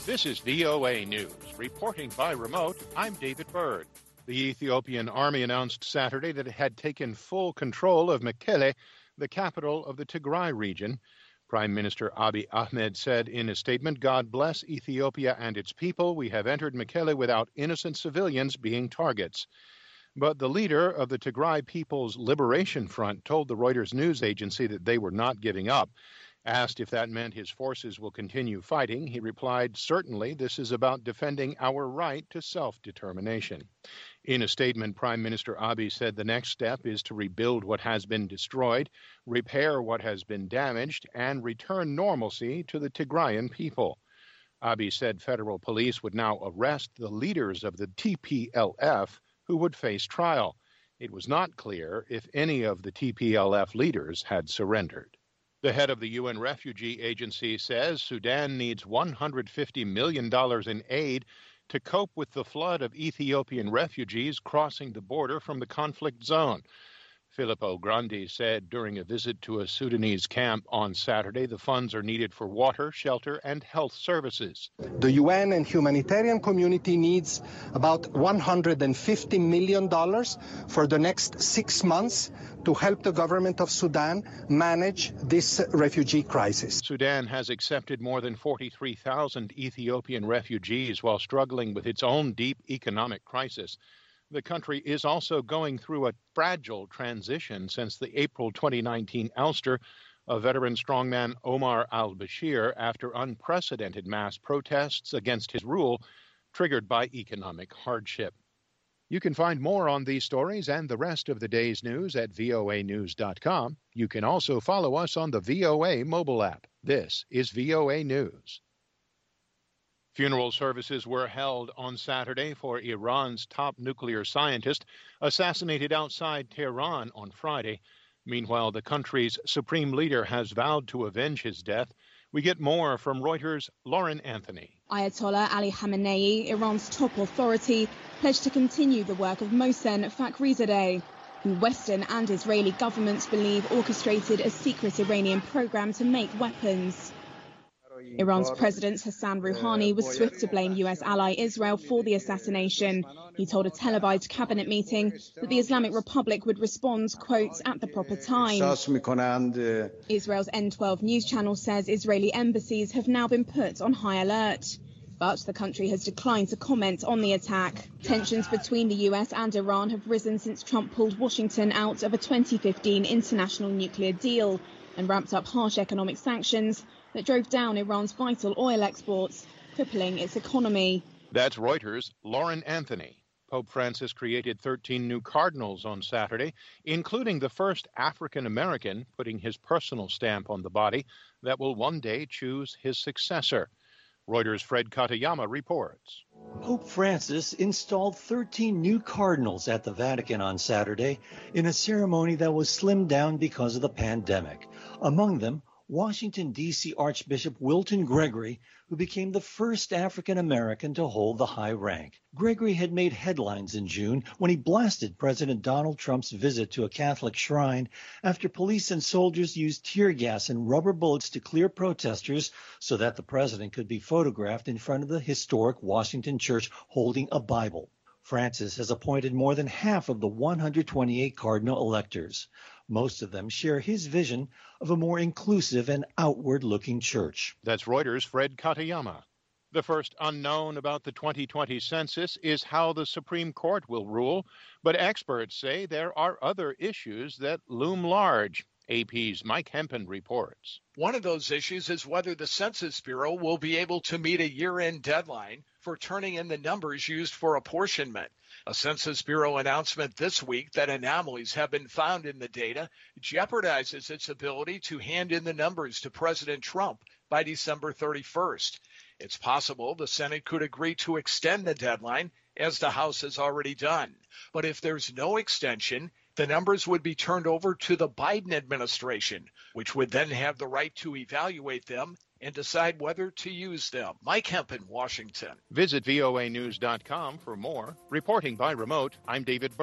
This is VOA News. Reporting by remote, I'm David Byrd. The Ethiopian army announced Saturday that it had taken full control of Mekelle, the capital of the Tigray region. Prime Minister Abiy Ahmed said in a statement, "God bless Ethiopia and its people. We have entered Mekelle without innocent civilians being targets." But the leader of the Tigray People's Liberation Front told the Reuters news agency that they were not giving up. Asked if that meant his forces will continue fighting, he replied, "Certainly, this is about defending our right to self-determination." In a statement, Prime Minister Abiy said the next step is to rebuild what has been destroyed, repair what has been damaged, and return normalcy to the Tigrayan people. Abiy said federal police would now arrest the leaders of the TPLF who would face trial. It was not clear if any of the TPLF leaders had surrendered. The head of the UN Refugee Agency says Sudan needs $150 million in aid to cope with the flood of Ethiopian refugees crossing the border from the conflict zone. Filippo Grandi said during a visit to a Sudanese camp on Saturday the funds are needed for water, shelter, and health services. The UN and humanitarian community needs about $150 million for the next 6 months to help the government of Sudan manage this refugee crisis. Sudan has accepted more than 43,000 Ethiopian refugees while struggling with its own deep economic crisis. The country is also going through a fragile transition since the April 2019 ouster of veteran strongman Omar al-Bashir after unprecedented mass protests against his rule triggered by economic hardship. You can find more on these stories and the rest of the day's news at voanews.com. You can also follow us on the VOA mobile app. This is VOA News. Funeral services were held on Saturday for Iran's top nuclear scientist, assassinated outside Tehran on Friday. Meanwhile, the country's supreme leader has vowed to avenge his death. We get more from Reuters' Lauren Anthony. Ayatollah Ali Khamenei, Iran's top authority, pledged to continue the work of Mohsen Fakhrizadeh, who Western and Israeli governments believe orchestrated a secret Iranian program to make weapons. Iran's President Hassan Rouhani was swift to blame US ally Israel for the assassination. He told a televised cabinet meeting that the Islamic Republic would respond, quote, at the proper time. Israel's N12 news channel says Israeli embassies have now been put on high alert. But the country has declined to comment on the attack. Tensions between the US and Iran have risen since Trump pulled Washington out of a 2015 international nuclear deal and ramped up harsh economic sanctions that drove down Iran's vital oil exports, crippling its economy. That's Reuters' Lauren Anthony. Pope Francis created 13 new cardinals on Saturday, including the first African-American, putting his personal stamp on the body that will one day choose his successor. Reuters' Fred Katayama reports. Pope Francis installed 13 new cardinals at the Vatican on Saturday in a ceremony that was slimmed down because of the pandemic. Among them, Washington, D.C. Archbishop Wilton Gregory, who became the first African-American to hold the high rank. Gregory had made headlines in June when he blasted President Donald Trump's visit to a Catholic shrine after police and soldiers used tear gas and rubber bullets to clear protesters so that the president could be photographed in front of the historic Washington church holding a Bible. Francis has appointed more than half of the 128 cardinal electors. Most of them share his vision of a more inclusive and outward-looking church. That's Reuters' Fred Katayama. The first unknown about the 2020 census is how the Supreme Court will rule, but experts say there are other issues that loom large. AP's Mike Hempen reports. One of those issues is whether the Census Bureau will be able to meet a year-end deadline for turning in the numbers used for apportionment. A Census Bureau announcement this week that anomalies have been found in the data jeopardizes its ability to hand in the numbers to President Trump by December 31st. It's possible the Senate could agree to extend the deadline, as the House has already done. But if there's no extension, the numbers would be turned over to the Biden administration, which would then have the right to evaluate them and decide whether to use them. Mike Hempen, Washington. Visit voanews.com for more. Reporting by remote, I'm David Byrd.